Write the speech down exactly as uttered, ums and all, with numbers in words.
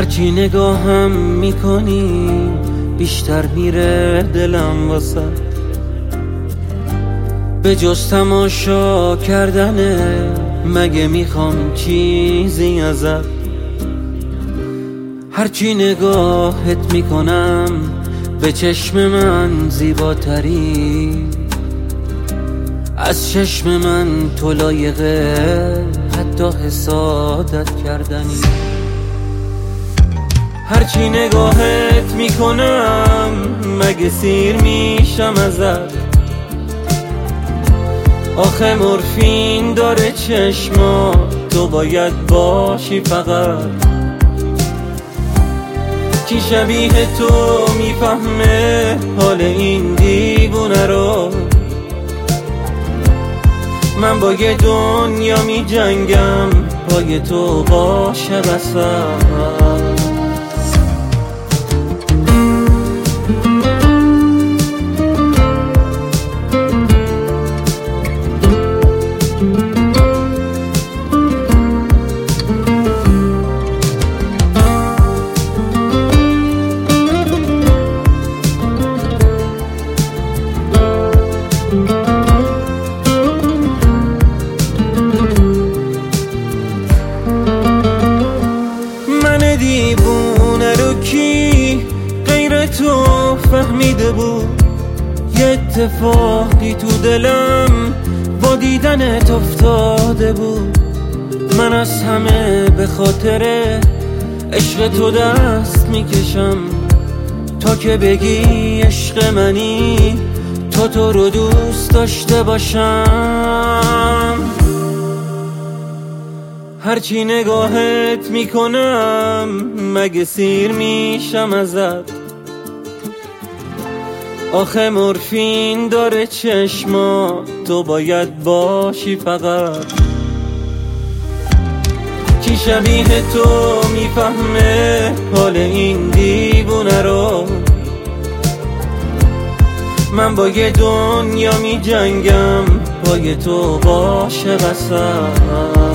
هرچی نگاهم میکنی بیشتر میره دلم واسه به جز تماشا کردنه. مگه میخوام چیزی ازت؟ هرچی نگاهت میکنم به چشم من زیباتری. از چشم من تو لایقه حتی حسادت کردنی. هرچی نگاهت میکنم مگه سیر میشم ازت؟ آخه مورفین داره چشما، تو باید باشی فقط. کی شبیه تو میفهمه حال این دیوونه رو؟ من با یه دنیا می جنگم پای تو باشه بسم. دیوونه رو کی غیر تو فهمیده بود؟ یه اتفاقی تو دلم با دیدنت افتاده بود. من از همه به خاطر عشق تو دست میکشم تا که بگی عشق منی، تا تو رو دوست داشته باشم. هرچی نگاهت میکنم مگه سیر میشم ازت؟ آخه مورفین داره چشما، تو باید باشی فقط. کی شبیه تو میفهمه حال این دیوونه رو؟ من با یه دنیا میجنگم پای تو باشه بسم.